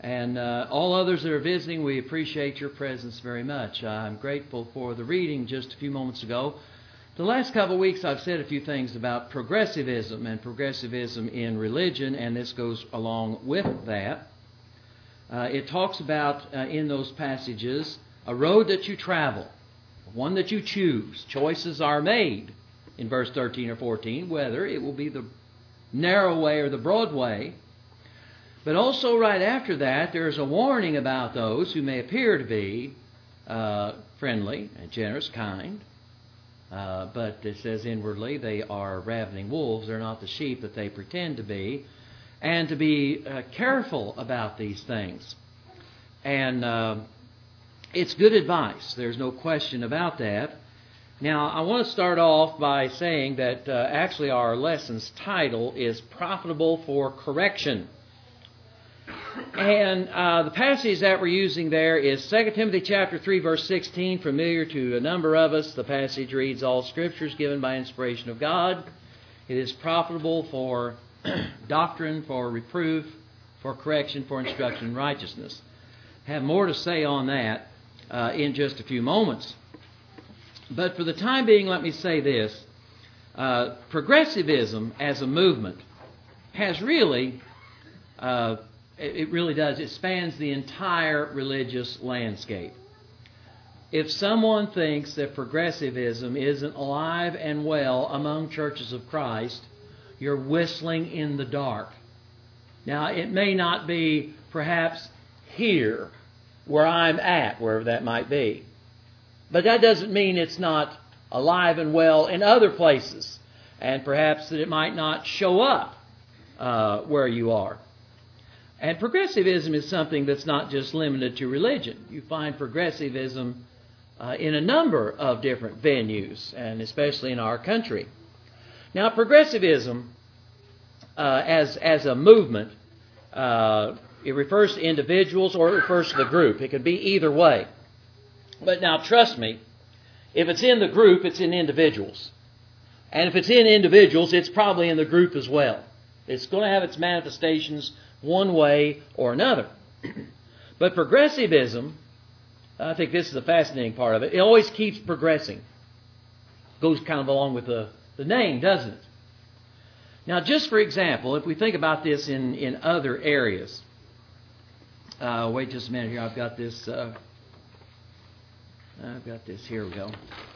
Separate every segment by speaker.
Speaker 1: And all others that are visiting, we appreciate your presence very much. I'm grateful for the reading just a few moments ago. The last couple of weeks I've said a few things about progressivism and progressivism in religion, and this goes along with that. It talks about, in those passages, a road that you travel, one that you choose. Choices are made in verse 13 or 14, whether it will be the narrow way or the broad way. But also right after that, there's a warning about those who may appear to be friendly and generous, kind. But it says inwardly they are ravening wolves. They're not the sheep that they pretend to be. And to be careful about these things. And it's good advice. There's no question about that. Now, I want to start off by saying that actually our lesson's title is Profitable for Correction. And the passage that we're using there is 2 Timothy chapter 3, verse 16, familiar to a number of us. The passage reads, "All Scripture is given by inspiration of God. It is profitable for doctrine, for reproof, for correction, for instruction in righteousness." I have more to say on that in just a few moments. But for the time being, let me say this. Progressivism as a movement has really... It really does. It spans the entire religious landscape. If someone thinks that progressivism isn't alive and well among churches of Christ, you're whistling in the dark. Now, it may not be perhaps here where I'm at, wherever that might be. But that doesn't mean it's not alive and well in other places. And perhaps that it might not show up where you are. And progressivism is something that's not just limited to religion. You find progressivism in a number of different venues, and especially in our country. Now, progressivism as a movement, it refers to individuals or it refers to the group. It could be either way. But now, trust me, if it's in the group, it's in individuals. And if it's in individuals, it's probably in the group as well. It's going to have its manifestations one way or another. But progressivism, I think this is the fascinating part of it, it always keeps progressing. Goes kind of along with the name, doesn't it? Now, just for example, if we think about this in other areas. Wait just a minute here. I've got this. Here we go.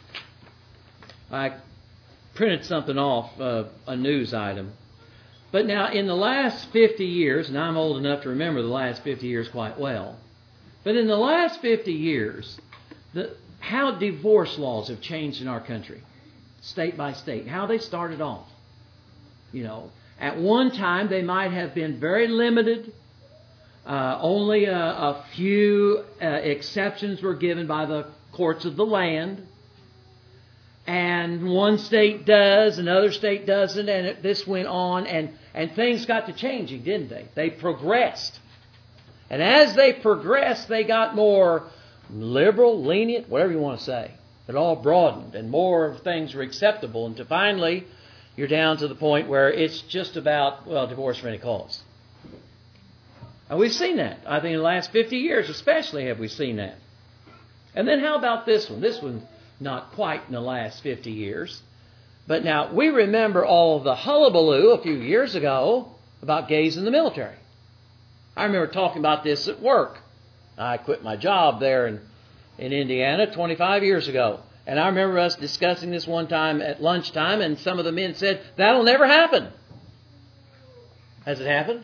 Speaker 1: I printed something off, a news item. But now, in the last 50 years, and I'm old enough to remember the last 50 years quite well, but in the last 50 years, how divorce laws have changed in our country, state by state, how they started off. You know, at one time, they might have been very limited. Only a few exceptions were given by the courts of the land. And one state does, another state doesn't, and this went on, and things got to changing, didn't they? They progressed. And as they progressed, they got more liberal, lenient, whatever you want to say. It all broadened, and more things were acceptable, until finally, you're down to the point where it's just about, well, divorce for any cause. And we've seen that. I think in the last 50 years especially have we seen that. And then how about this one? This one, not quite in the last 50 years. But now, we remember all of the hullabaloo a few years ago about gays in the military. I remember talking about this at work. I quit my job there in Indiana 25 years ago. And I remember us discussing this one time at lunchtime, and some of the men said, that'll never happen. Has it happened?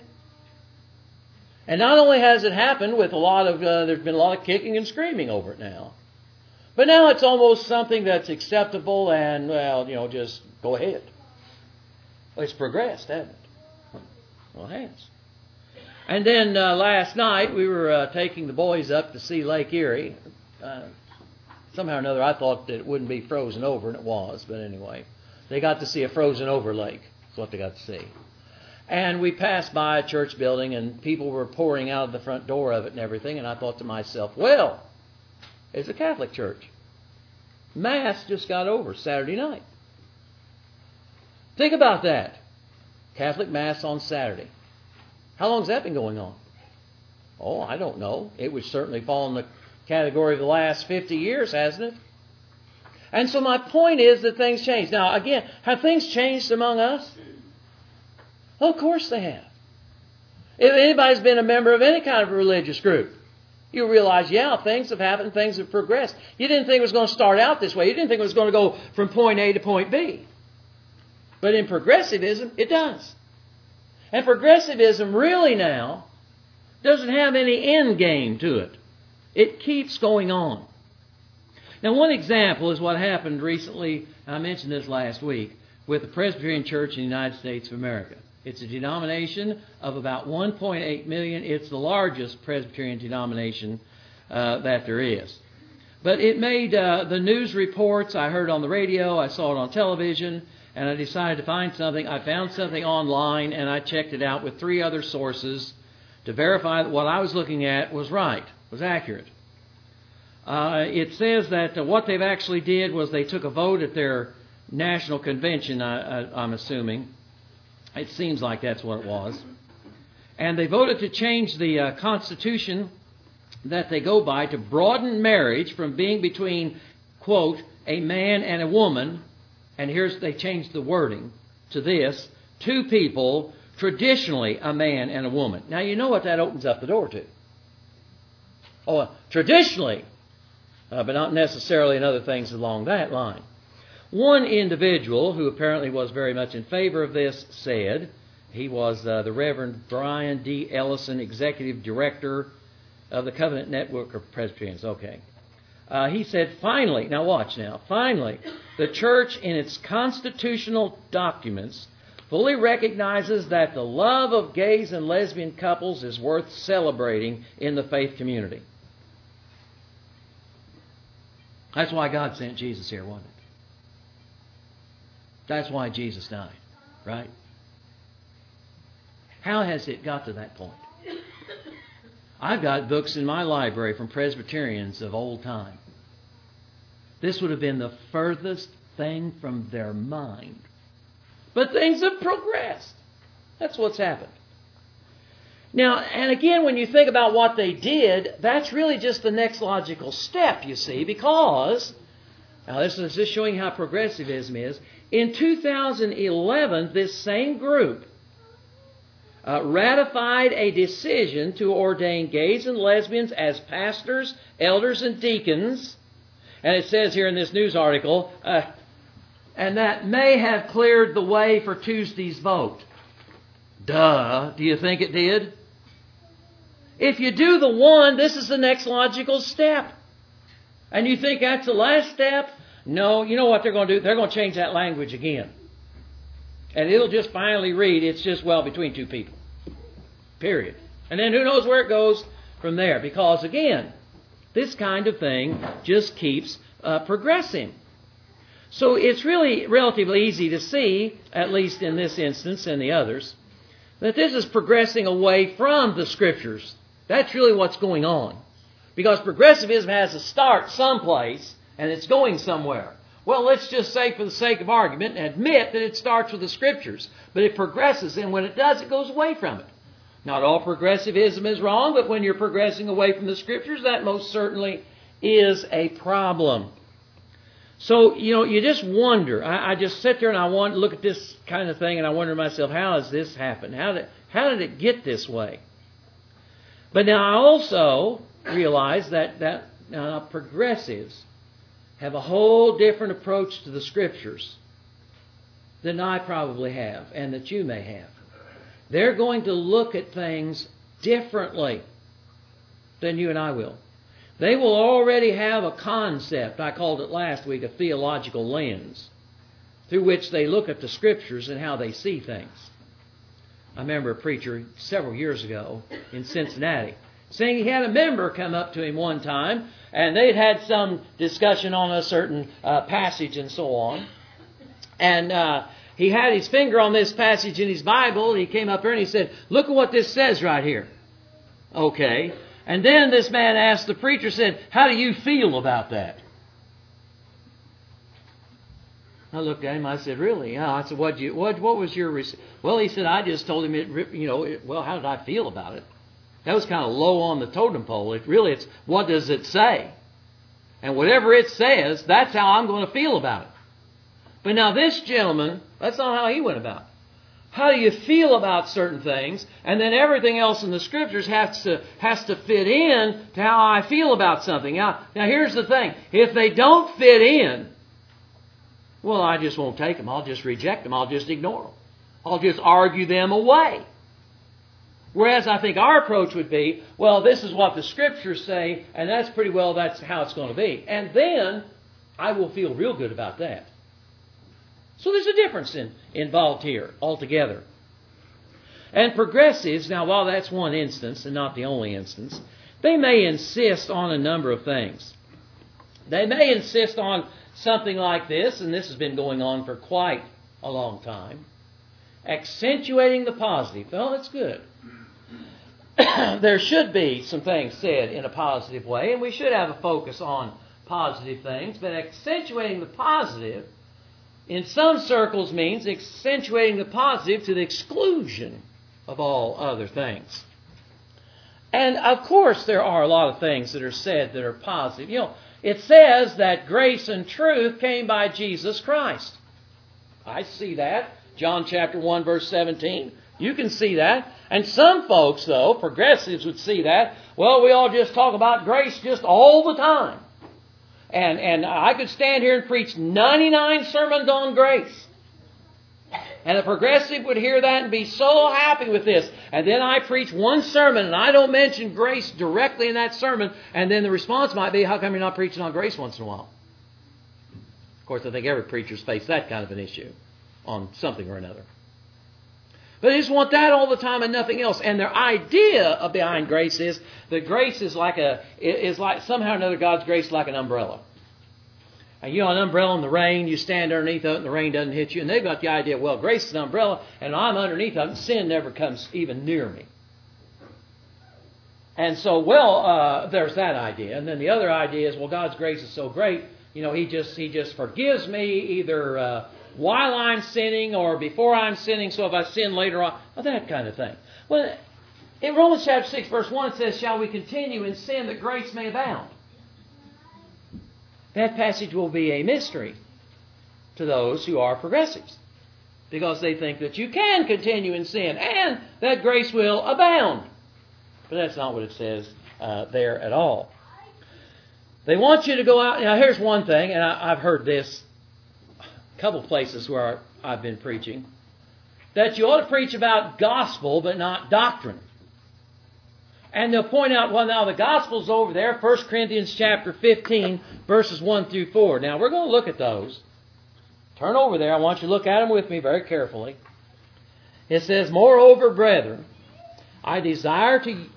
Speaker 1: And not only has it happened with there's been a lot of kicking and screaming over it now. But now it's almost something that's acceptable and, well, just go ahead. Well, it's progressed, hasn't it? Well, it has. And then last night we were taking the boys up to see Lake Erie. Somehow or another I thought that it wouldn't be frozen over, and it was. But anyway, they got to see a frozen over lake. That's what they got to see. And we passed by a church building, and people were pouring out of the front door of it and everything. And I thought to myself, well, it's a Catholic church. Mass just got over Saturday night. Think about that. Catholic Mass on Saturday. How long has that been going on? Oh, I don't know. It would certainly fall in the category of the last 50 years, hasn't it? And so my point is that things change. Now, again, have things changed among us? Well, of course they have. If anybody's been a member of any kind of religious group, you realize, yeah, things have happened, things have progressed. You didn't think it was going to start out this way. You didn't think it was going to go from point A to point B. But in progressivism, it does. And progressivism really now doesn't have any end game to it. It keeps going on. Now, one example is what happened recently, I mentioned this last week, with the Presbyterian Church in the United States of America. It's a denomination of about 1.8 million. It's the largest Presbyterian denomination that there is. But it made the news reports. I heard on the radio, I saw it on television, and I decided to find something. I found something online, and I checked it out with 3 other sources to verify that what I was looking at was right, was accurate. It says that what they've actually did was they took a vote at their national convention, I'm assuming. It seems like that's what it was. And they voted to change the Constitution that they go by to broaden marriage from being between, quote, a man and a woman, and they changed the wording to this, 2 people, traditionally a man and a woman. Now, you know what that opens up the door to. Oh, traditionally, but not necessarily in other things along that line. One individual who apparently was very much in favor of this said, he was the Reverend Brian D. Ellison, Executive Director of the Covenant Network of Presbyterians. Okay. He said, finally, now watch now, finally, the church in its constitutional documents fully recognizes that the love of gays and lesbian couples is worth celebrating in the faith community. That's why God sent Jesus here, wasn't it? That's why Jesus died, right? How has it got to that point? I've got books in my library from Presbyterians of old time. This would have been the furthest thing from their mind. But things have progressed. That's what's happened. Now, and again, when you think about what they did, that's really just the next logical step, you see, because, now this is just showing how progressivism is. In 2011, this same group ratified a decision to ordain gays and lesbians as pastors, elders, and deacons. And it says here in this news article, and that may have cleared the way for Tuesday's vote. Duh. Do you think it did? If you do the one, this is the next logical step. And you think that's the last step? No, you know what they're going to do? They're going to change that language again. And it'll just finally read, it's just, well, between 2 people. Period. And then who knows where it goes from there. Because, again, this kind of thing just keeps progressing. So it's really relatively easy to see, at least in this instance and the others, that this is progressing away from the Scriptures. That's really what's going on. Because progressivism has to start someplace, and it's going somewhere. Well, let's just say for the sake of argument and admit that it starts with the Scriptures. But it progresses, and when it does, it goes away from it. Not all progressivism is wrong, but when you're progressing away from the Scriptures, that most certainly is a problem. So, you just wonder. I just sit there and I look at this kind of thing and I wonder to myself, how has this happened? How did it get this way? But now I also realize that progressives have a whole different approach to the Scriptures than I probably have and that you may have. They're going to look at things differently than you and I will. They will already have a concept, I called it last week, a theological lens, through which they look at the Scriptures and how they see things. I remember a preacher several years ago in Cincinnati saying he had a member come up to him one time, and they'd had some discussion on a certain passage and so on. And he had his finger on this passage in his Bible. He came up here and he said, look at what this says right here. Okay. And then this man asked the preacher, said, how do you feel about that? I looked at him, I said, really? Yeah. I said, what was your... Well, he said, I just told him, well, how did I feel about it? That was kind of low on the totem pole. It's what does it say? And whatever it says, that's how I'm going to feel about it. But now this gentleman, that's not how he went about it. How do you feel about certain things? And then everything else in the Scriptures has to fit in to how I feel about something. Now here's the thing. If they don't fit in, well, I just won't take them. I'll just reject them. I'll just ignore them. I'll just argue them away. Whereas I think our approach would be, well, this is what the Scriptures say, and that's how it's going to be. And then I will feel real good about that. So there's a difference involved here altogether. And progressives, now while that's one instance and not the only instance, they may insist on a number of things. They may insist on something like this, and this has been going on for quite a long time, accentuating the positive. Well, that's good. There should be some things said in a positive way, and we should have a focus on positive things, but accentuating the positive in some circles means accentuating the positive to the exclusion of all other things. And of course there are a lot of things that are said that are positive. It says that grace and truth came by Jesus Christ. I see that. John chapter 1 verse 17. You can see that. And some folks, though, progressives would see that. Well, we all just talk about grace just all the time. And I could stand here and preach 99 sermons on grace. And a progressive would hear that and be so happy with this. And then I preach one sermon and I don't mention grace directly in that sermon. And then the response might be, how come you're not preaching on grace once in a while? Of course, I think every preacher's faced that kind of an issue on something or another. But they just want that all the time and nothing else. And their idea behind grace is that grace is like somehow or another God's grace is like an umbrella. And an umbrella in the rain, you stand underneath it and the rain doesn't hit you. And they've got the idea, well, grace is an umbrella and I'm underneath it and sin never comes even near me. And so, there's that idea. And then the other idea is, well, God's grace is so great, He just forgives me either while I'm sinning or before I'm sinning, so if I sin later on, that kind of thing. Well, in Romans chapter 6, verse 1, it says, shall we continue in sin that grace may abound? That passage will be a mystery to those who are progressives, because they think that you can continue in sin and that grace will abound. But that's not what it says there at all. They want you to go out. Now, here's one thing, and I've heard this couple places where I've been preaching, that you ought to preach about gospel but not doctrine. And they'll point out, well, now the gospel's over there, 1 Corinthians chapter 15, verses 1 through 4. Now, we're going to look at those. Turn over there. I want you to look at them with me very carefully. It says, moreover, brethren, I declare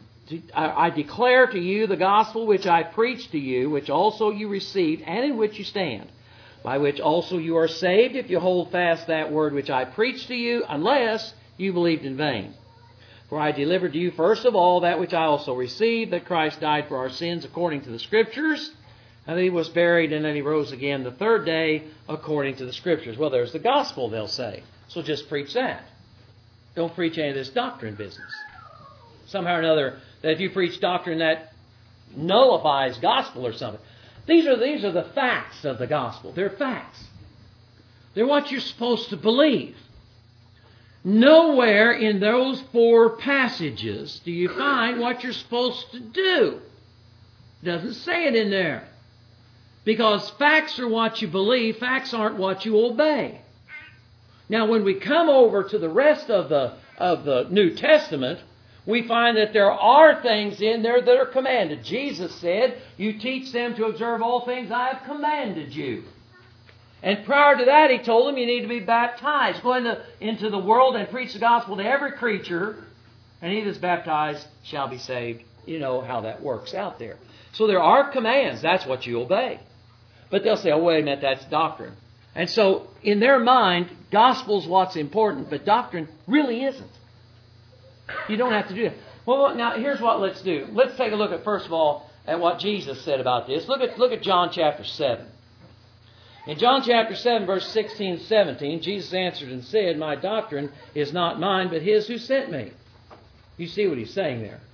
Speaker 1: to you the gospel which I preached to you, which also you received, and in which you stand, by which also you are saved, if you hold fast that word which I preached to you, unless you believed in vain. For I delivered to you first of all that which I also received, that Christ died for our sins according to the Scriptures, and that He was buried, and then He rose again the third day according to the Scriptures. Well, there's the gospel, they'll say. So just preach that. Don't preach any of this doctrine business. Somehow or another, that if you preach doctrine that nullifies gospel or something. These are the facts of the gospel. They're facts. They're what you're supposed to believe. Nowhere in those 4 passages do you find what you're supposed to do. It doesn't say it in there. Because facts are what you believe, facts aren't what you obey. Now, when we come over to the rest of the New Testament, we find that there are things in there that are commanded. Jesus said, you teach them to observe all things I have commanded you. And prior to that, He told them you need to be baptized. Go into the world and preach the gospel to every creature, and he that's baptized shall be saved. You know how that works out there. So there are commands. That's what you obey. But they'll say, oh, wait a minute, that's doctrine. And so in their mind, gospel's what's important, but doctrine really isn't. You don't have to do that. Well, now here's what let's do. Let's take a look at, first of all, at what Jesus said about this. Look at John chapter 7. In John chapter 7, verse 16 and 17, Jesus answered and said, my doctrine is not mine, but His who sent me. You see what He's saying there.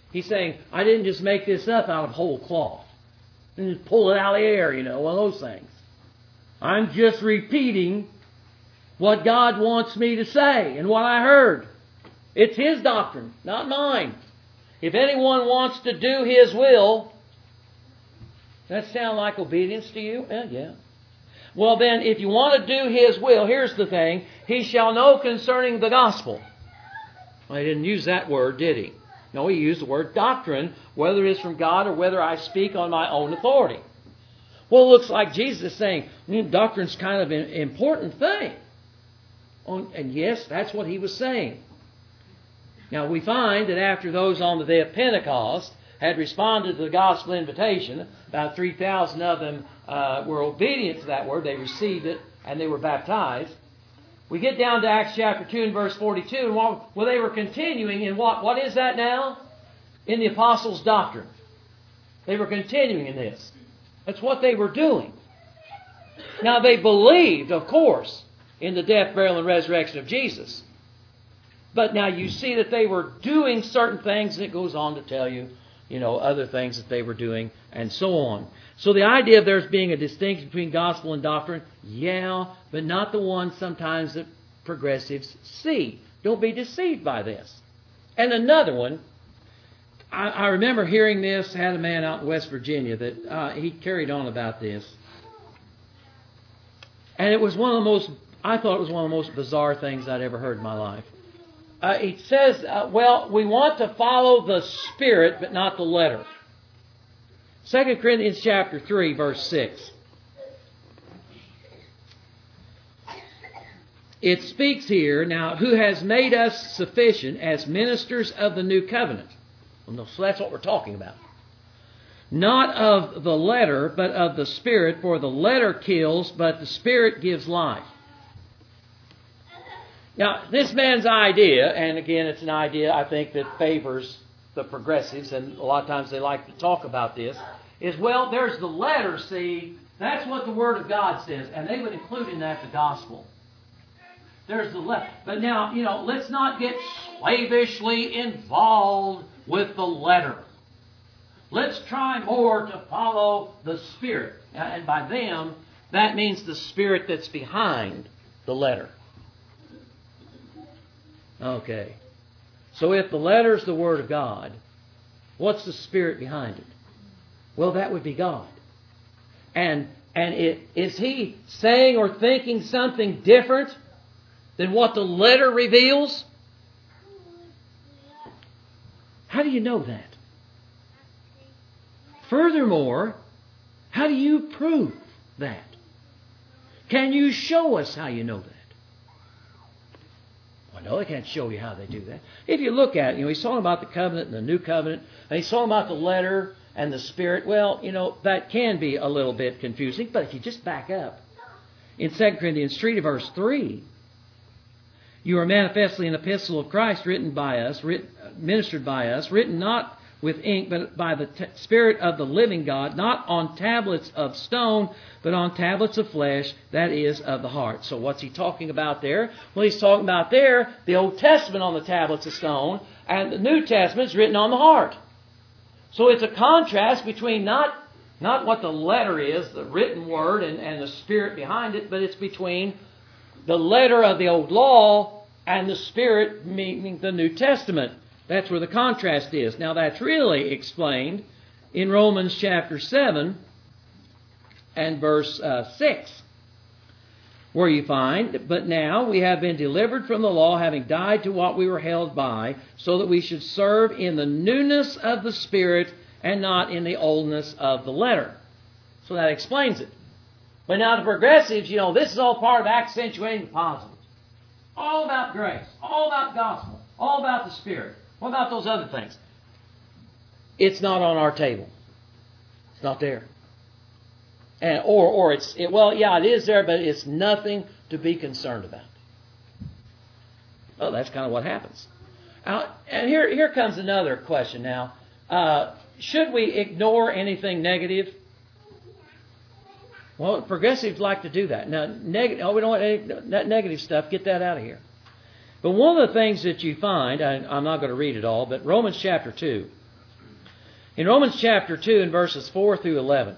Speaker 1: He's saying, I didn't just make this up out of whole cloth. And just pull it out of the air, one of those things. I'm just repeating what God wants me to say and what I heard. It's His doctrine, not mine. If anyone wants to do His will, does that sound like obedience to you? Yeah. Well then, if you want to do His will, here's the thing. He shall know concerning the gospel. Well, He didn't use that word, did He? No, He used the word doctrine, whether it is from God or whether I speak on my own authority. Well, it looks like Jesus is saying, doctrine's kind of an important thing. And yes, that's what He was saying. Now, we find that after those on the day of Pentecost had responded to the gospel invitation, about 3,000 of them were obedient to that word. They received it and they were baptized. We get down to Acts chapter 2 and verse 42. And well, they were continuing in what? What is that now? In the apostles' doctrine. They were continuing in this. That's what they were doing. Now, they believed, of course, in the death, burial, and resurrection of Jesus. But now you see that they were doing certain things, and it goes on to tell you, other things that they were doing, and so on. So the idea of there's being a distinction between gospel and doctrine, yeah, but not the one sometimes that progressives see. Don't be deceived by this. And another one, I remember hearing this, had a man out in West Virginia that he carried on about this. And it was I thought it was one of the most bizarre things I'd ever heard in my life. It says, we want to follow the Spirit, but not the letter. 2 Corinthians chapter 3, verse 6. It speaks here, now, who has made us sufficient as ministers of the new covenant. So that's what we're talking about. Not of the letter, but of the Spirit, for the letter kills, but the Spirit gives life. Now, this man's idea, and again, it's an idea I think that favors the progressives, and a lot of times they like to talk about this, is, there's the letter, see, that's what the Word of God says, and they would include in that the gospel. There's the letter. But now, let's not get slavishly involved with the letter. Let's try more to follow the Spirit. And by them, that means the Spirit that's behind the letter. Okay. So if the letter is the Word of God, what's the Spirit behind it? Well, that would be God. And is He saying or thinking something different than what the letter reveals? How do you know that? Furthermore, how do you prove that? Can you show us how you know that? Well, no, they can't show you how they do that. If you look at it, he's talking about the covenant and the new covenant, and he's talking about the letter and the Spirit. Well, that can be a little bit confusing, but if you just back up, in 2 Corinthians 3 verse 3, you are manifestly an epistle of Christ written by us, ministered by us, written not with ink, but by the Spirit of the living God, not on tablets of stone, but on tablets of flesh, that is, of the heart. So what's he talking about there? Well, he's talking about there the Old Testament on the tablets of stone, and the New Testament is written on the heart. So it's a contrast between not what the letter is, the written word, and the Spirit behind it, but it's between the letter of the Old Law and the Spirit, meaning the New Testament. That's where the contrast is. Now, that's really explained in Romans chapter 7 and verse 6, where you find, but now we have been delivered from the law, having died to what we were held by, so that we should serve in the newness of the Spirit and not in the oldness of the letter. So that explains it. But now the progressives, this is all part of accentuating the positive. All about grace, all about gospel, all about the Spirit. What about those other things? It's not on our table. It's not there. And it is there, but it's nothing to be concerned about. Well, that's kind of what happens. And here comes another question now. Should we ignore anything negative? Well, progressives like to do that. Now, we don't want any negative stuff. Get that out of here. But one of the things that you find, I'm not going to read it all, but Romans chapter 2. In Romans chapter 2 and verses 4 through 11,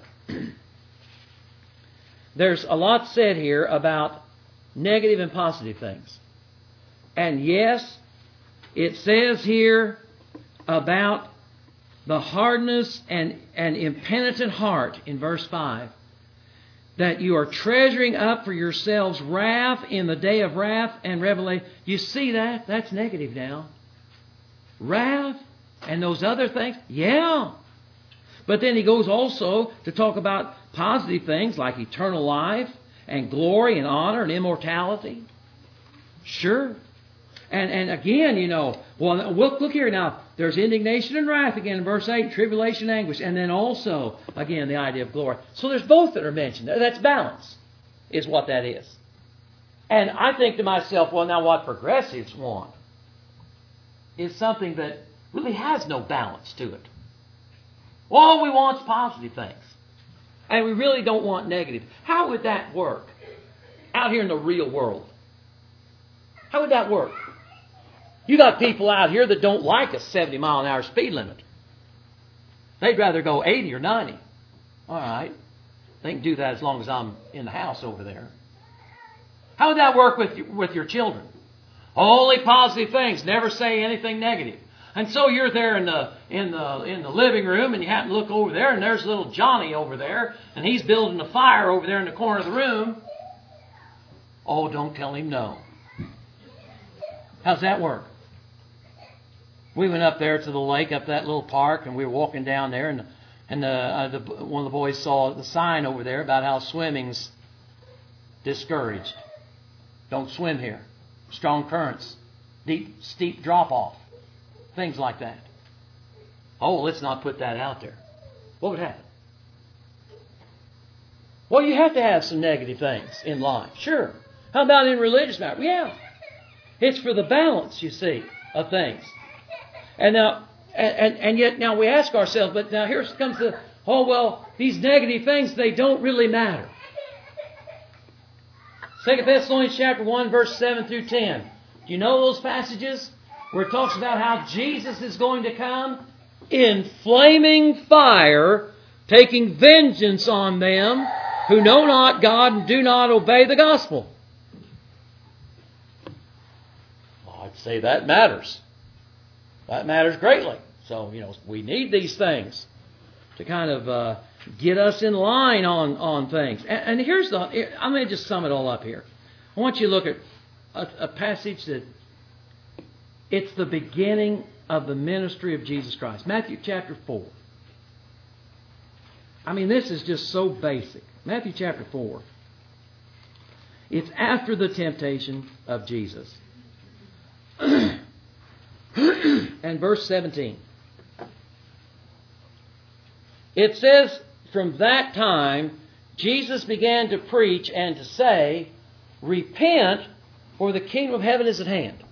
Speaker 1: there's a lot said here about negative and positive things. And yes, it says here about the hardness and impenitent heart in verse 5, that you are treasuring up for yourselves wrath in the day of wrath and revelation. You see that? That's negative now. Wrath and those other things. Yeah. But then he goes also to talk about positive things like eternal life and glory and honor and immortality. Sure. And again, well, look here now. There's indignation and wrath again in verse 8, tribulation and anguish. And then also, again, the idea of glory. So there's both that are mentioned. That's balance, is what that is. And I think to myself, well, now what progressives want is something that really has no balance to it. All we want is positive things. And we really don't want negative. How would that work out here in the real world? How would that work? You got people out here that don't like a 70-mile-an-hour speed limit. They'd rather go 80 or 90. All right. They can do that as long as I'm in the house over there. How would that work with your children? Only positive things. Never say anything negative. And so you're there in the living room, and you happen to look over there, and there's little Johnny over there, and he's building a fire over there in the corner of the room. Oh, don't tell him no. How's that work? We went up there to the lake, up that little park, and we were walking down there, and one of the boys saw the sign over there about how swimming's discouraged. Don't swim here. Strong currents, steep drop-off, things like that. Oh, let's not put that out there. What would happen? Well, you have to have some negative things in life, sure. How about in religious matters? Yeah. It's for the balance, you see, of things. And now, and yet now we ask ourselves, but now here comes these negative things, they don't really matter. 2 Thessalonians chapter 1, verse 7 through 10. Do you know those passages where it talks about how Jesus is going to come in flaming fire, taking vengeance on them who know not God and do not obey the gospel? Well, I'd say that matters. That matters greatly. So, we need these things to kind of get us in line on things. And I'm going to just sum it all up here. I want you to look at a passage that it's the beginning of the ministry of Jesus Christ. Matthew chapter 4. I mean, this is just so basic. Matthew chapter 4. It's after the temptation of Jesus. And verse 17. It says, from that time, Jesus began to preach and to say, repent, for the kingdom of heaven is at hand.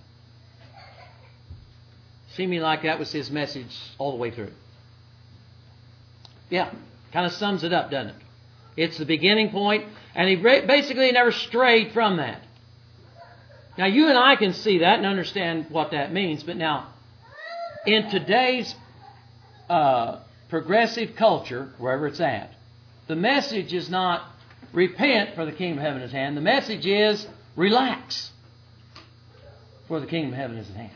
Speaker 1: Seeming like that was his message all the way through. Yeah, kind of sums it up, doesn't it? It's the beginning point, and he basically never strayed from that. Now, you and I can see that and understand what that means, but now, in today's progressive culture, wherever it's at, the message is not repent, for the kingdom of heaven is at hand. The message is relax, for the kingdom of heaven is at hand.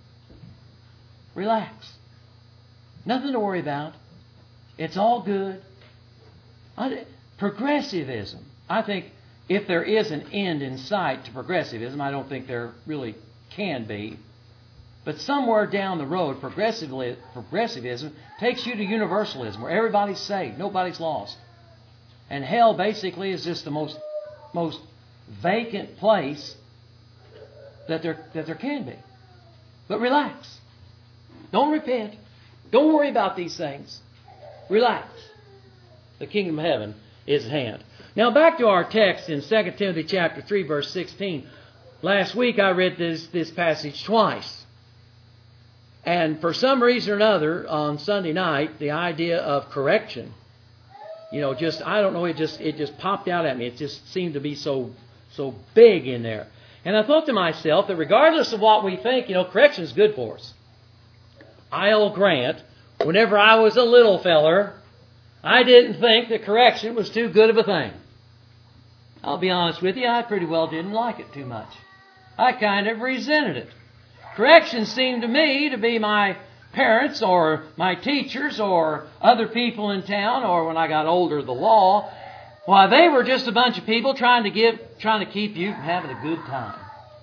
Speaker 1: Relax. Nothing to worry about. It's all good. Progressivism. I think if there is an end in sight to progressivism, I don't think there really can be. But somewhere down the road, progressivism takes you to universalism, where everybody's saved, nobody's lost. And hell basically is just the most vacant place that there can be. But relax. Don't repent. Don't worry about these things. Relax. The kingdom of heaven is at hand. Now back to our text in 2 Timothy chapter 3, verse 16. Last week I read this passage twice. And for some reason or another, on Sunday night, the idea of correction, I don't know, it just popped out at me. It just seemed to be so big in there. And I thought to myself that regardless of what we think, correction is good for us. I'll grant Whenever I was a little feller, I didn't think that correction was too good of a thing. I'll be honest with you, I pretty well didn't like it too much. I kind of resented it. Correction seemed to me to be my parents or my teachers or other people in town, or when I got older, the law. Why, they were just a bunch of people trying to keep you from having a good time.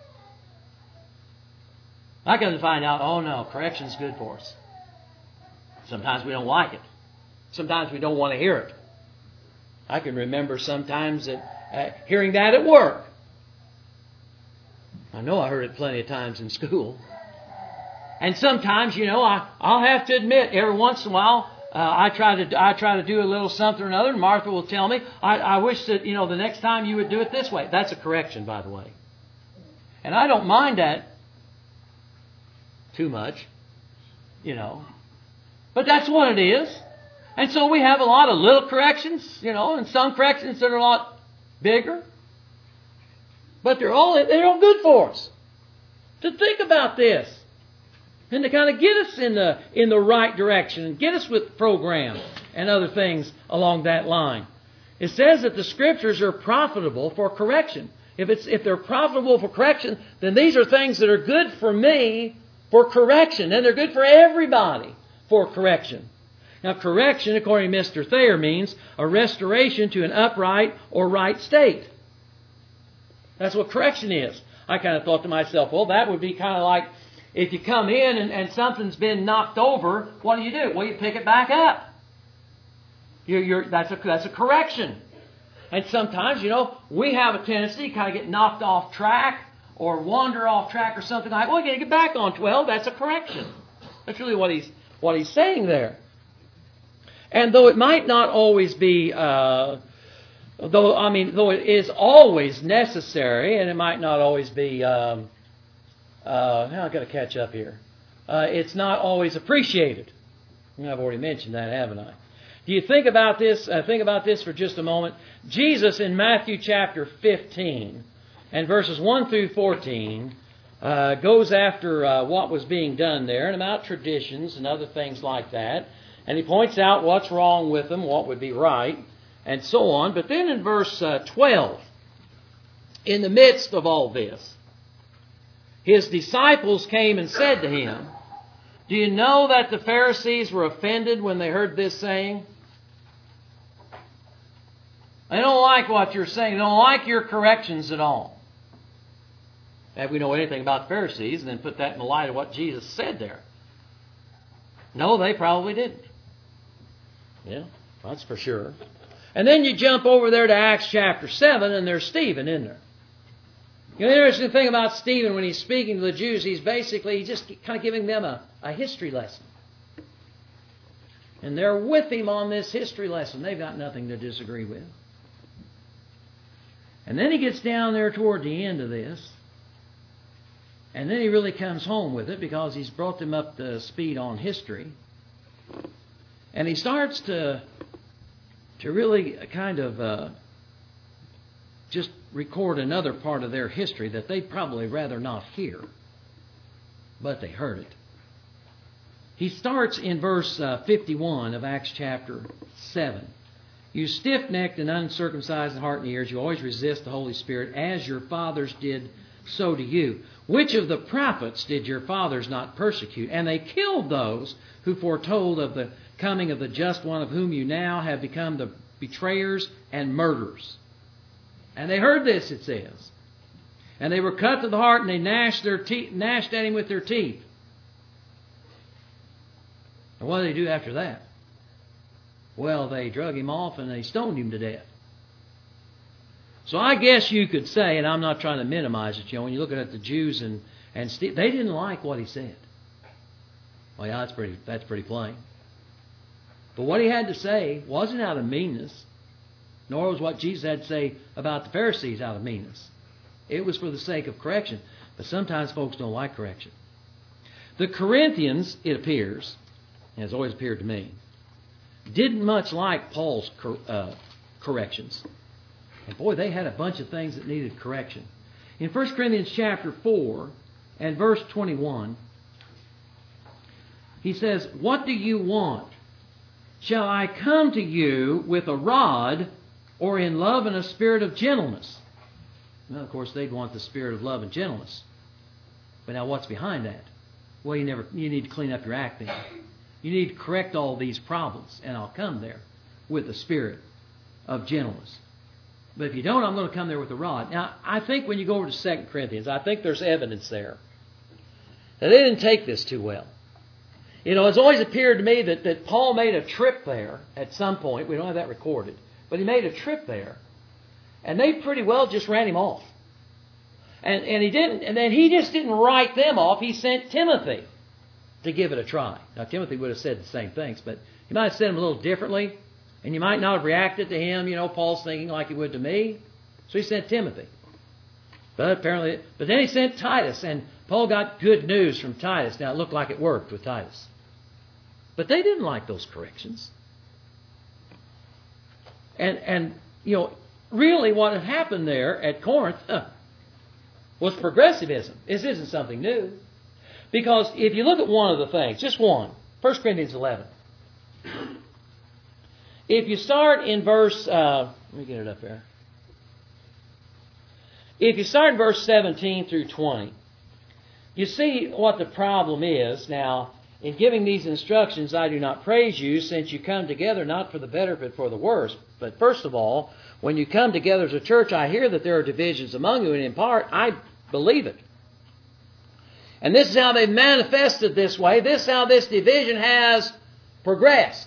Speaker 1: I come to find out, oh no, correction's good for us. Sometimes we don't like it. Sometimes we don't want to hear it. I can remember sometimes hearing that at work. I know I heard it plenty of times in school. And sometimes, I'll have to admit, every once in a while, I try to do a little something or another, and Martha will tell me, I wish that, the next time you would do it this way. That's a correction, by the way. And I don't mind that too much, But that's what it is. And so we have a lot of little corrections, and some corrections that are a lot bigger. But they're all good for us. To think about this. And to kind of get us in the right direction and get us with programs and other things along that line. It says that the Scriptures are profitable for correction. If they're profitable for correction, then these are things that are good for me for correction. And they're good for everybody for correction. Now, correction, according to Mr. Thayer, means a restoration to an upright or right state. That's what correction is. I kind of thought to myself, well, that would be kind of like if you come in and something's been knocked over, what do? Well, you pick it back up. That's a correction. And sometimes, we have a tendency to kind of get knocked off track or wander off track or something like, well, you got to get back on 12. That's a correction. That's really what he's saying there. And though it might not always be, though it is always necessary, and it might not always be, now I've got to catch up here. It's not always appreciated. I've already mentioned that, haven't I? Do you think about this? Think about this for just a moment. Jesus in Matthew chapter 15 and verses 1 through 14 goes after what was being done there and about traditions and other things like that. And he points out what's wrong with them, what would be right, and so on. But then in verse 12, in the midst of all this, his disciples came and said to him, do you know that the Pharisees were offended when they heard this saying? They don't like what you're saying. They don't like your corrections at all. If we know anything about the Pharisees, then put that in the light of what Jesus said there. No, they probably didn't. Yeah, that's for sure. And then you jump over there to Acts chapter 7, and there's Stephen in there. The interesting thing about Stephen, when he's speaking to the Jews, he's just kind of giving them a history lesson. And they're with him on this history lesson. They've got nothing to disagree with. And then he gets down there toward the end of this. And then he really comes home with it because he's brought them up to speed on history. And he starts to really kind of just record another part of their history that they'd probably rather not hear. But they heard it. He starts in verse 51 of Acts chapter 7. You stiff-necked and uncircumcised in heart and ears, you always resist the Holy Spirit, as your fathers did, so do you. Which of the prophets did your fathers not persecute? And they killed those who foretold of the coming of the just one, of whom you now have become the betrayers and murderers. And they heard this, it says. And they were cut to the heart, and they gnashed at him with their teeth. And what did they do after that? Well, they drug him off and they stoned him to death. So I guess you could say, and I'm not trying to minimize it, when you're looking at the Jews and Steve, they didn't like what he said. Well, yeah, that's pretty plain. But what he had to say wasn't out of meanness, nor was what Jesus had to say about the Pharisees out of meanness. It was for the sake of correction. But sometimes folks don't like correction. The Corinthians, it appears, and it's always appeared to me, didn't much like Paul's corrections. And boy, they had a bunch of things that needed correction. In 1 Corinthians chapter 4 and verse 21, He says, what do you want? Shall I come to you with a rod, or in love and a spirit of gentleness? Well, of course, they'd want the spirit of love and gentleness. But now what's behind that? Well, you need to clean up your act then. You need to correct all these problems, and I'll come there with the spirit of gentleness. But if you don't, I'm going to come there with a rod. Now, I think when you go over to 2 Corinthians, I think there's evidence there that they didn't take this too well. You know, it's always appeared to me that Paul made a trip there at some point. We don't have that recorded. But he made a trip there. And they pretty well just ran him off. And he didn't. And then he just didn't write them off. He sent Timothy to give it a try. Now, Timothy would have said the same things, but he might have said them a little differently. And you might not have reacted to him. You know, Paul's thinking like he would to me. So he sent Timothy. But then he sent Titus. And Paul got good news from Titus. Now, it looked like it worked with Titus. But they didn't like those corrections. And you know, really what had happened there at Corinth was progressivism. This isn't something new. Because if you look at one of the things, just one, 1 Corinthians 11. If you start in verse, let me get it up there. If you start in verse 17 through 20, you see what the problem is. Now, in giving these instructions, I do not praise you, since you come together not for the better, but for the worse. But first of all, when you come together as a church, I hear that there are divisions among you, and in part, I believe it. And this is how they've manifested this way. This is how this division has progressed.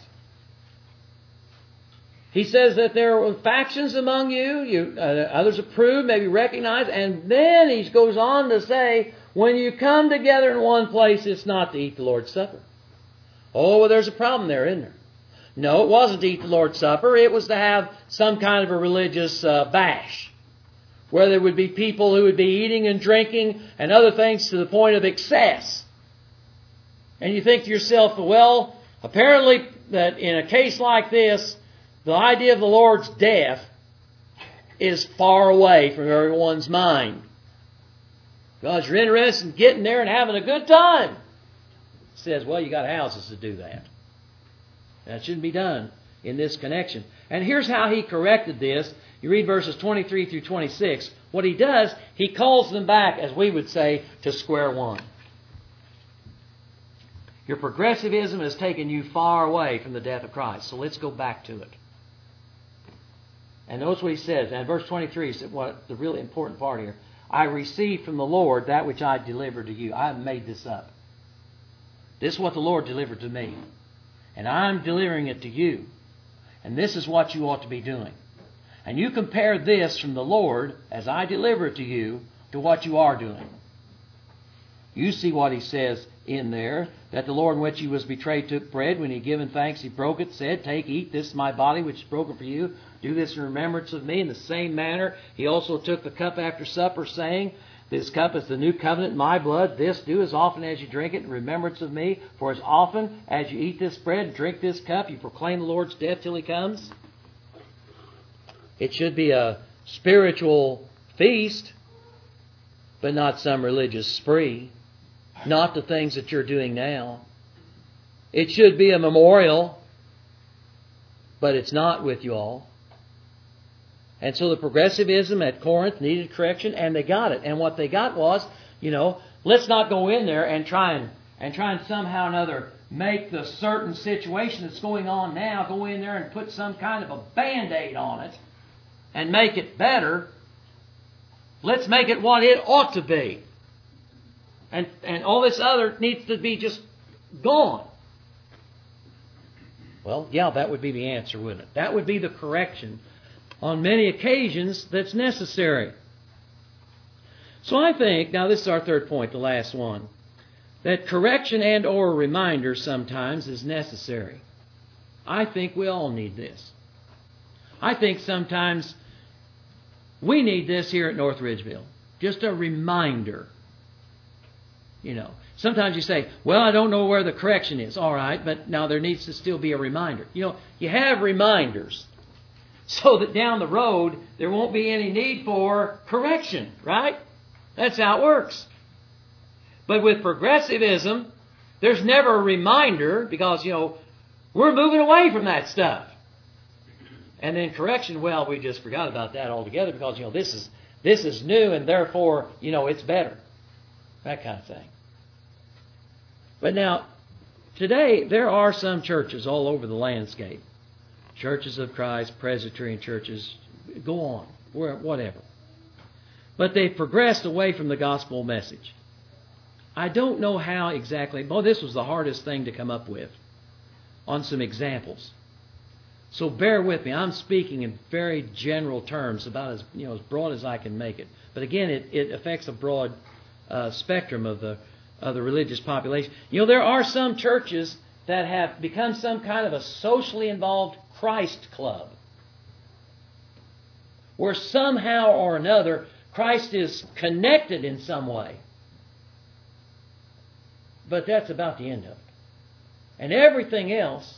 Speaker 1: He says that there are factions among you, others approve, maybe recognize, and then he goes on to say, when you come together in one place, it's not to eat the Lord's Supper. Oh, well, there's a problem there, isn't there? No, it wasn't to eat the Lord's Supper. It was to have some kind of a religious bash, where there would be people who would be eating and drinking and other things to the point of excess. And you think to yourself, well, apparently that in a case like this, the idea of the Lord's death is far away from everyone's mind. Because you're interested in getting there and having a good time. It says, well, you got houses to do that. That shouldn't be done in this connection. And here's how he corrected this. You read verses 23 through 26. What he does, he calls them back, as we would say, to square one. Your progressivism has taken you far away from the death of Christ. So let's go back to it. And notice what he says. And verse 23 is what the really important part here. I received from the Lord that which I delivered to you. I haven't made this up. This is what the Lord delivered to me. And I'm delivering it to you. And this is what you ought to be doing. And you compare this from the Lord, as I deliver it to you, to what you are doing. You see what he says in there, that the Lord in which he was betrayed took bread. When he had given thanks, he broke it, said, take, eat, this is my body which is broken for you. Do this in remembrance of me. In the same manner, he also took the cup after supper, saying, this cup is the new covenant in my blood. This do as often as you drink it in remembrance of me. For as often as you eat this bread and drink this cup, you proclaim the Lord's death till he comes. It should be a spiritual feast, but not some religious spree. Not the things that you're doing now. It should be a memorial, but it's not with you all. And so the progressivism at Corinth needed correction, and they got it. And what they got was, let's not go in there and try and somehow or another make the certain situation that's going on now, go in there and put some kind of a Band-Aid on it and make it better. Let's make it what it ought to be. And all this other needs to be just gone. Well, yeah, that would be the answer, wouldn't it? That would be the correction on many occasions that's necessary. So I think, now this is our third point, the last one, that correction and or reminder sometimes is necessary. I think we all need this. I think sometimes we need this here at North Ridgeville. Just a reminder. Sometimes you say, well, I don't know where the correction is. All right, but now there needs to still be a reminder. You have reminders so that down the road there won't be any need for correction, right? That's how it works. But with progressivism, There's never a reminder because, we're moving away from that stuff. And then correction, well, we just forgot about that altogether because, this is new and therefore, it's better. That kind of thing. But now, today, there are some churches all over the landscape. Churches of Christ, Presbyterian churches, go on, whatever. But they've progressed away from the gospel message. I don't know how exactly. This was the hardest thing to come up with on some examples. So bear with me. I'm speaking in very general terms, about as broad as I can make it. But again, it affects a broad spectrum of the religious population. There are some churches that have become some kind of a socially involved Christ club, where somehow or another Christ is connected in some way. But that's about the end of it. And everything else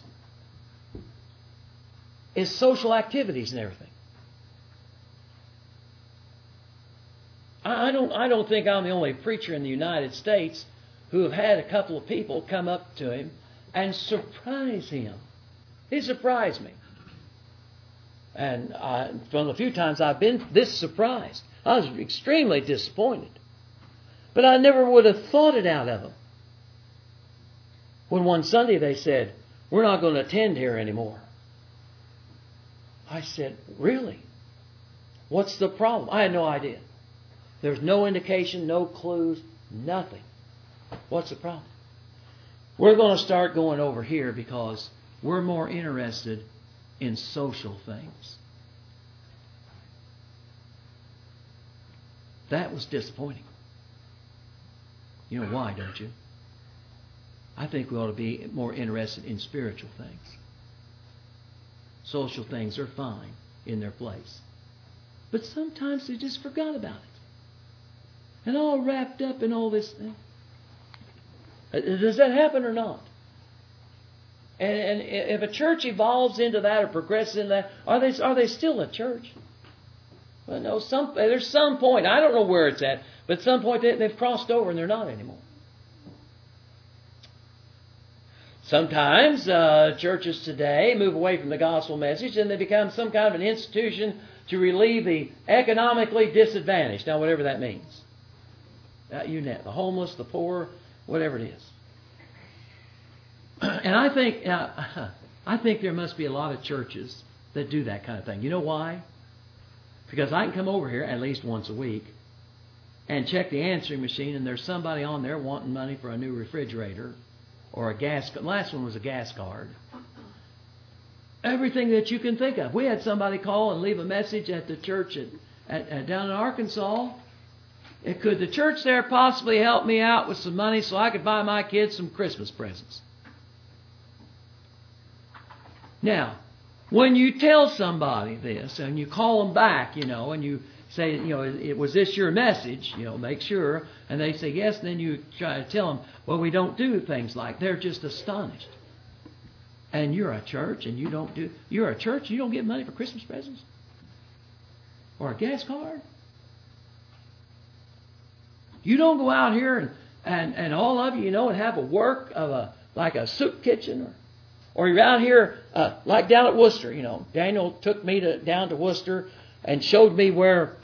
Speaker 1: is social activities and everything. I don't think I'm the only preacher in the United States who have had a couple of people come up to him and surprise him. He surprised me. And from the few times I've been this surprised, I was extremely disappointed. But I never would have thought it out of them. When one Sunday they said, "We're not going to attend here anymore." I said, "Really? What's the problem?" I had no idea. There's no indication, no clues, nothing. What's the problem? We're going to start going over here because we're more interested in social things. That was disappointing. You know why, don't you? I think we ought to be more interested in spiritual things. Social things are fine in their place. But sometimes they just forgot about it. And all wrapped up in all this thing. Does that happen or not? And if a church evolves into that or progresses in that, are they still a church? Well, no. There's some point. I don't know where it's at, but at some point they've crossed over and they're not anymore. Sometimes churches today move away from the gospel message and they become some kind of an institution to relieve the economically disadvantaged. Now, whatever that means. You know, the homeless, the poor, whatever it is. And I think there must be a lot of churches that do that kind of thing. You know why? Because I can come over here at least once a week and check the answering machine, and there's somebody on there wanting money for a new refrigerator or a gas. Last one was a gas card. Everything that you can think of. We had somebody call and leave a message at the church down in Arkansas. Could the church there possibly help me out with some money so I could buy my kids some Christmas presents? Now, when you tell somebody this and you call them back, and you say, was this your message? Make sure. And they say yes. Then you try to tell them, well, we don't do things like. They're just astonished. And you're a church and you're a church and you don't give money for Christmas presents? Or a gas card? You don't go out here and all of you, and have a work of like a soup kitchen or you're out here like down at Worcester. Daniel took me down to Worcester and showed me where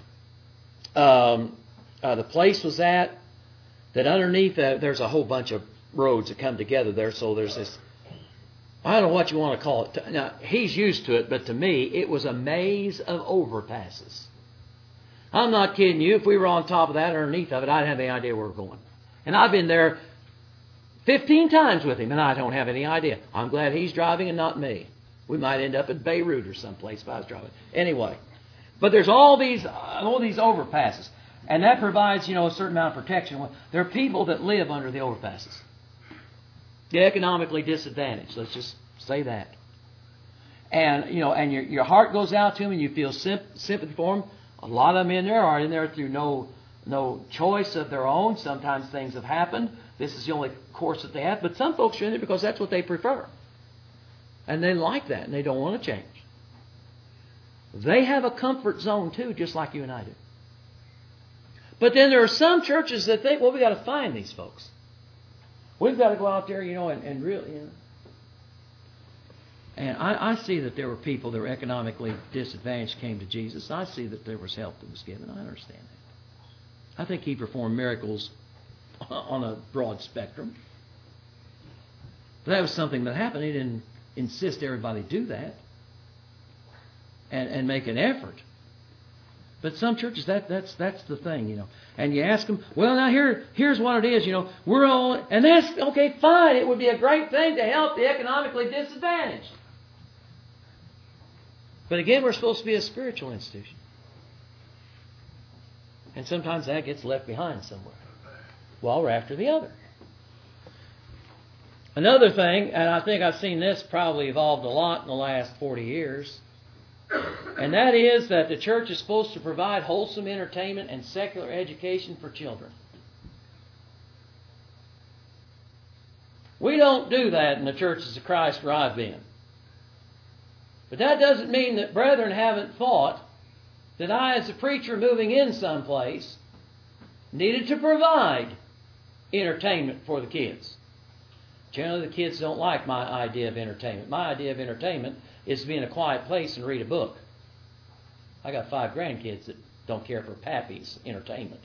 Speaker 1: the place was at. That underneath there's a whole bunch of roads that come together there. So there's this, I don't know what you want to call it. Now, he's used to it, but to me, it was a maze of overpasses. I'm not kidding you. If we were on top of that or underneath of it, I didn't have any idea where we're going. And I've been there 15 times with him, and I don't have any idea. I'm glad he's driving and not me. We might end up at Beirut or someplace if I was driving. Anyway, but there's all these overpasses, and that provides a certain amount of protection. There are people that live under the overpasses. They're economically disadvantaged. Let's just say that. And and your heart goes out to them, and you feel sympathy for them. A lot of them are in there through no choice of their own. Sometimes things have happened. This is the only course that they have. But some folks are in there because that's what they prefer. And they like that, and they don't want to change. They have a comfort zone too, just like you and I do. But then there are some churches that think, well, we got to find these folks. We've got to go out there, and really, And I see that there were people that were economically disadvantaged came to Jesus. I see that there was help that was given. I understand that. I think He performed miracles on a broad spectrum. But that was something that happened. He didn't insist everybody do that and make an effort. But some churches, that's the thing, And you ask them, well, now here's what it is, we're all, and that's, okay, fine. It would be a great thing to help the economically disadvantaged. But again, we're supposed to be a spiritual institution. And sometimes that gets left behind somewhere while we're after the other. Another thing, and I think I've seen this probably evolved a lot in the last 40 years, and that is that the church is supposed to provide wholesome entertainment and secular education for children. We don't do that in the churches of Christ where I've been. But that doesn't mean that brethren haven't thought that I, as a preacher moving in someplace, needed to provide entertainment for the kids. Generally, the kids don't like my idea of entertainment. My idea of entertainment is to be in a quiet place and read a book. I got 5 grandkids that don't care for Pappy's entertainment.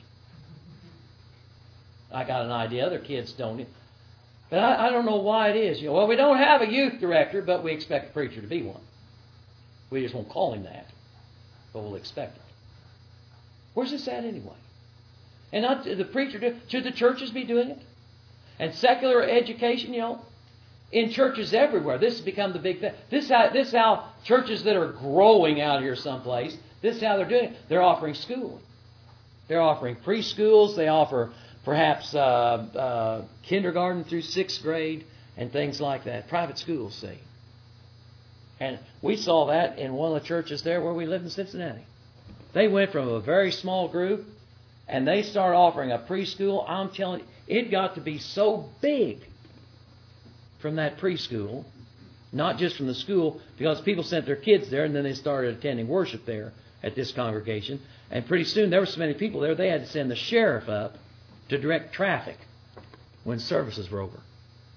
Speaker 1: I got an idea other kids don't. But I don't know why it is. Well, we don't have a youth director, but we expect a preacher to be one. We just won't call him that, but we'll expect it. Where's this at anyway? And not the preacher. Should the churches be doing it? And secular education, in churches everywhere. This has become the big thing. This is how churches that are growing out here someplace, this is how they're doing it. They're offering schooling. They're offering preschools. They offer perhaps kindergarten through 6th grade and things like that. Private schools, see. And we saw that in one of the churches there where we lived in Cincinnati. They went from a very small group and they started offering a preschool. I'm telling you, it got to be so big from that preschool, not just from the school, because people sent their kids there and then they started attending worship there at this congregation. And pretty soon there were so many people there, they had to send the sheriff up to direct traffic when services were over.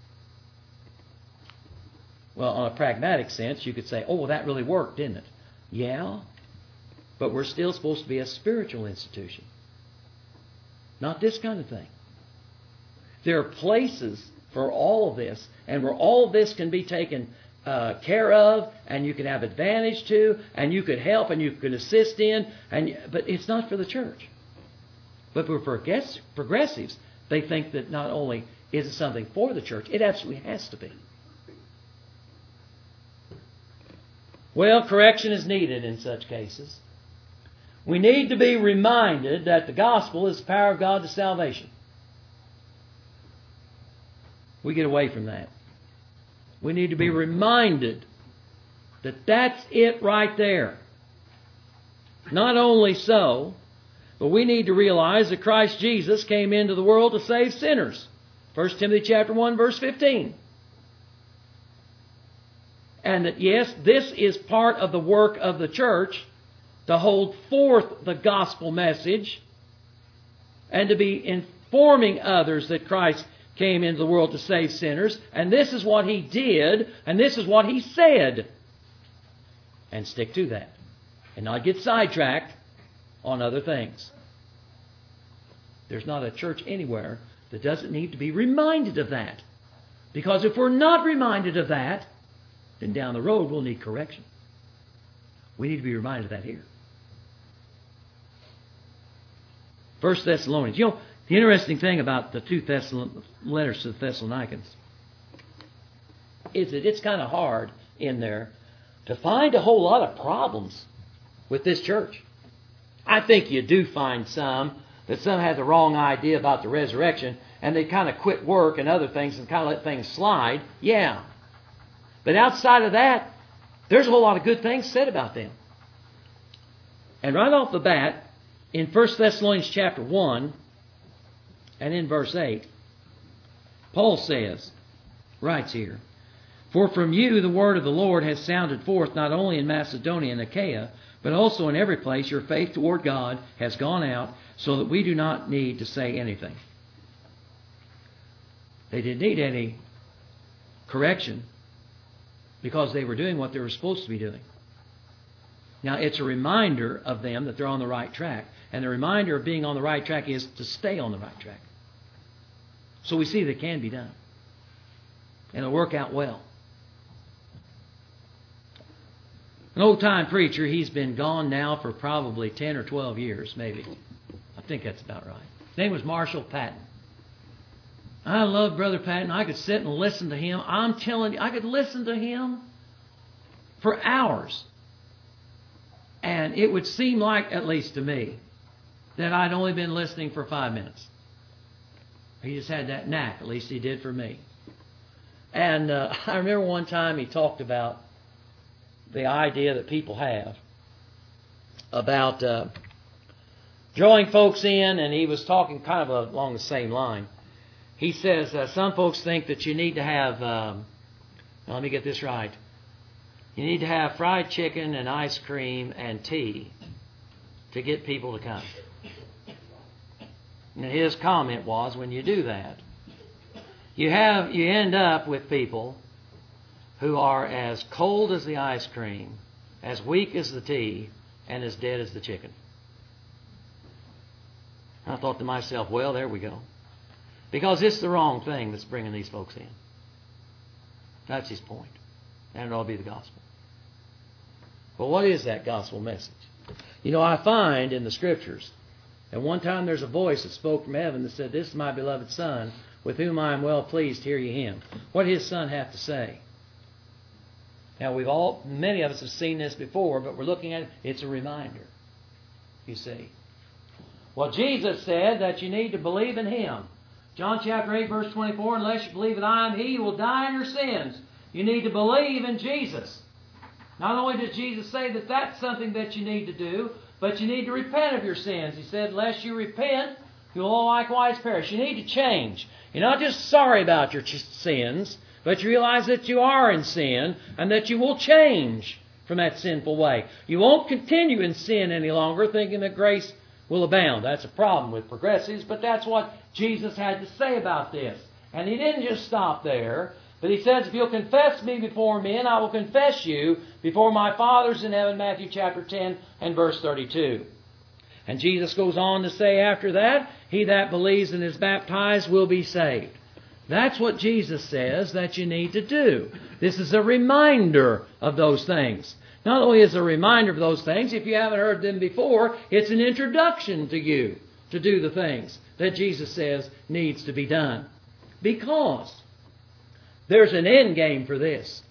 Speaker 1: Well, on a pragmatic sense, you could say, oh, well, that really worked, didn't it? Yeah, but we're still supposed to be a spiritual institution. Not this kind of thing. There are places for all of this, and where all of this can be taken care of, and you can have advantage to, and you could help, and you could assist in, but it's not for the church. But for progressives, they think that not only is it something for the church, it absolutely has to be. Well, correction is needed in such cases. We need to be reminded that the gospel is the power of God to salvation. We get away from that. We need to be reminded that that's it right there. Not only so, but we need to realize that Christ Jesus came into the world to save sinners. 1 Timothy chapter 1, verse 15. And that, yes, this is part of the work of the church to hold forth the gospel message and to be informing others that Christ came into the world to save sinners. And this is what He did, and this is what He said. And stick to that. And not get sidetracked on other things. There's not a church anywhere that doesn't need to be reminded of that. Because if we're not reminded of that, then down the road we'll need correction. We need to be reminded of that here. 1 Thessalonians. The interesting thing about the 2 letters to the Thessalonians is that it's kind of hard in there to find a whole lot of problems with this church. I think you do find some had the wrong idea about the resurrection and they kind of quit work and other things and kind of let things slide. Yeah. But outside of that, there's a whole lot of good things said about them. And right off the bat, in 1 Thessalonians chapter 1 and in verse 8, Paul writes here, "For from you the word of the Lord has sounded forth not only in Macedonia and Achaia, but also in every place your faith toward God has gone out, so that we do not need to say anything." They didn't need any correction because they were doing what they were supposed to be doing. Now, it's a reminder of them that they're on the right track. And the reminder of being on the right track is to stay on the right track. So we see that it can be done. And it'll work out well. An old-time preacher, he's been gone now for probably 10 or 12 years, maybe. I think that's about right. His name was Marshall Patton. I love Brother Patton. I could sit and listen to him. I'm telling you, I could listen to him for hours. And it would seem like, at least to me, that I'd only been listening for 5 minutes. He just had that knack, at least he did for me. And I remember one time he talked about the idea that people have about drawing folks in, and he was talking kind of along the same line. He says some folks think that you need to have, let me get this right, you need to have fried chicken and ice cream and tea to get people to come. And his comment was, when you do that, you end up with people who are as cold as the ice cream, as weak as the tea, and as dead as the chicken. I thought to myself, well, there we go. Because it's the wrong thing that's bringing these folks in. That's his point. And it ought to be the gospel. Well, what is that gospel message? You know, I find in the Scriptures, at one time there's a voice that spoke from heaven that said, "This is my beloved Son, with whom I am well pleased, hear ye him." What did his Son have to say? Now, many of us have seen this before, but we're looking at it. It's a reminder, you see. Well, Jesus said that you need to believe in Him. John chapter 8, verse 24, "Unless you believe that I am He, you will die in your sins." You need to believe in Jesus. Not only does Jesus say that that's something that you need to do, but you need to repent of your sins. He said, "Unless you repent, you will likewise perish." You need to change. You're not just sorry about your sins, but you realize that you are in sin and that you will change from that sinful way. You won't continue in sin any longer thinking that grace will abound. That's a problem with progressives, but that's what Jesus had to say about this. And He didn't just stop there, but He says, "If you'll confess me before men, I will confess you before my Father's in heaven," Matthew chapter 10 and verse 32. And Jesus goes on to say after that, "He that believes and is baptized will be saved." That's what Jesus says that you need to do. This is a reminder of those things. Not only is it a reminder of those things, if you haven't heard them before, it's an introduction to you to do the things that Jesus says needs to be done. Because there's an end game for this.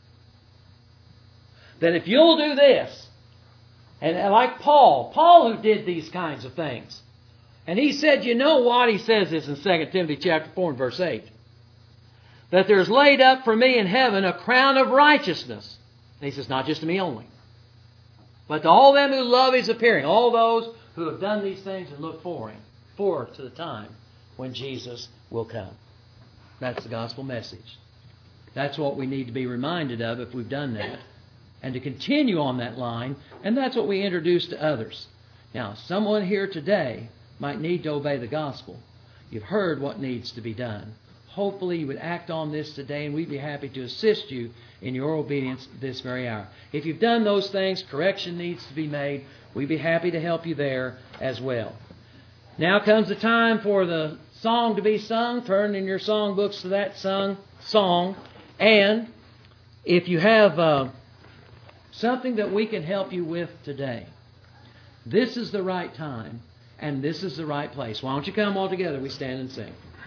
Speaker 1: That if you'll do this, and like Paul who did these kinds of things, and he said, you know what? He says this in 2 Timothy chapter 4 and verse 8. That there's laid up for me in heaven a crown of righteousness. And he says, not just to me only, but to all them who love His appearing, all those who have done these things and look forward to the time when Jesus will come. That's the gospel message. That's what we need to be reminded of if we've done that. And to continue on that line, and that's what we introduce to others. Now, someone here today might need to obey the gospel. You've heard what needs to be done. Hopefully you would act on this today, and we'd be happy to assist you in your obedience this very hour. If you've done those things, correction needs to be made. We'd be happy to help you there as well. Now comes the time for the song to be sung. Turn in your songbooks to that song. And if you have something that we can help you with today, this is the right time, and this is the right place. Why don't you come all together? We stand and sing.